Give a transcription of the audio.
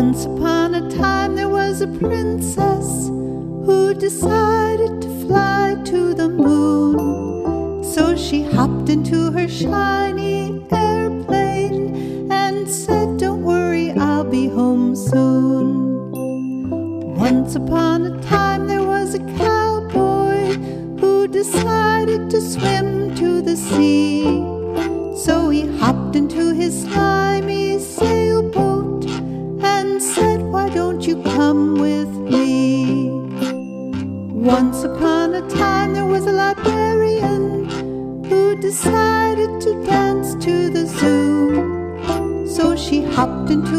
Once upon a time there was a princess who decided to fly to the moon. So she hopped into her shiny airplane and said, "Don't worry, I'll be home soon." Once upon a time there was a cowboy who decided to swim to the sea. So he hopped into his slimy sailboat and said, "Why don't you come with me?" Once upon a time there was a librarian who decided to dance to the zoo. So she hopped into